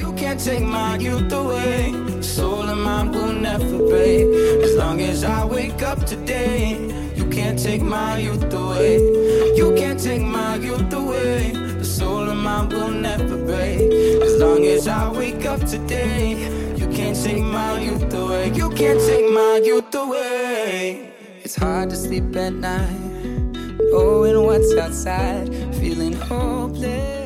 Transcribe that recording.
You can't take my youth away. Soul of mine will never break. As long as I wake up today, you can't take my youth away. You can't take my youth away. The soul of mine will never break. As long as I wake up today, you can't take my youth away. You can't take my youth away. It's hard to sleep at night, knowing what's outside, feeling hopeless.